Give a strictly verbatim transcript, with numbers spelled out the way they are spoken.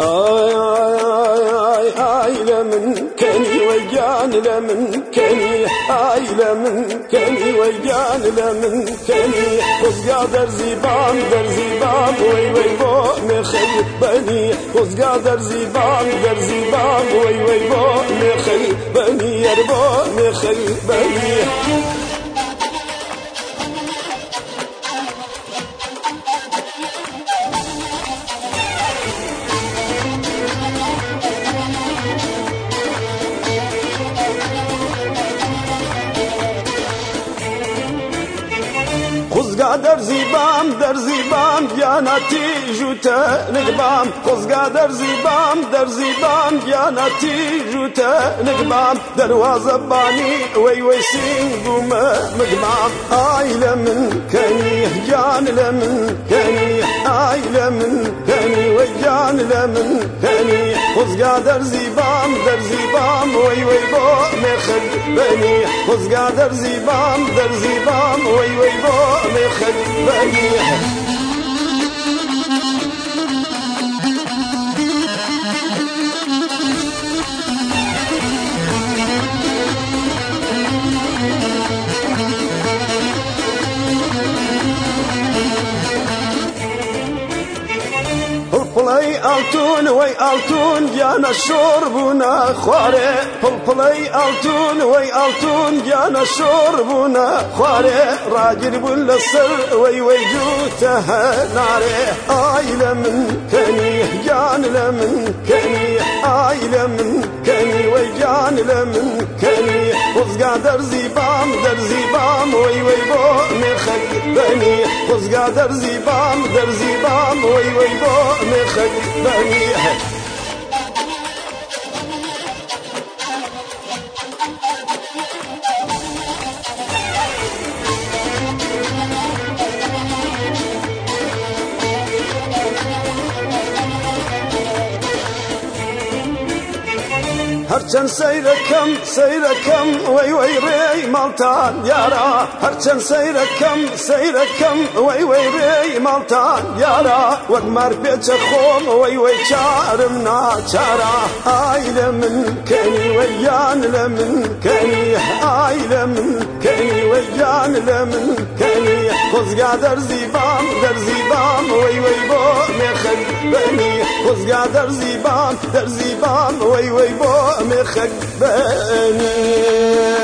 آي آي آي آي لمن كني ويجان لمن كني آي لمن كني ويجان لمن كني خزقا درزي بام درزي بام وي وي بو مخي بني خزقا درزي بام درزي بام وي وي بو مخي بني يربو مخي بني خزقا درزي بام درزي بام جانتي جوتا نقبام خزقا درزي بام درزي بام جانتي جوتا نقبام دروازة باني وي وي سينقوم مقبام آي لمن كني جان لمن كني آي لمن كني وجان لمن كني خزقا درزي بام درزي بام وي وي بو مخل بني خزقا درزي بام درزي بام وي وي بو مخل بني پڵپڵەی ئاڵتون وەی ئاڵتون گیانە شۆڕبوونە خوارێ پڵپڵەی ئاڵتون وەی ئاڵتون گیانە شۆڕبوونە خوارێ ڕاگیر بوون لەسەر وەی وەی جووتە هەنارێ ئای لە من کەنی گیان لە من کەنی ئای لە من کەنی وەی گیان لە من کەنی خزگا دەرزی بام دەرزی بام وەی وەی بۆ مێخەک بەنی خزگا دەرزی بام دەرزی بام وەی وەی بۆ مێخەک بەنی هەرچەند سەیرەکەم سەیرەکەم وەی وەی ڕێی ماڵتان یارە هەرچەند سەیرەکەم سەیرەکەم وەی وەی ڕێی ماڵتان یارە وەک مار پێچە خۆم وەی وەی چارم ناچارە ئای لە من کەنی وەیان لە من کەنی ئای لە من کەنی وەیان لە من کەنی خزگا دەرزی بام دەرزی بام وەی وەی بۆ مێخەک بەنی خزگا دەرزی بام دەرزی بام وەی وەی بۆ مێخەک بەنی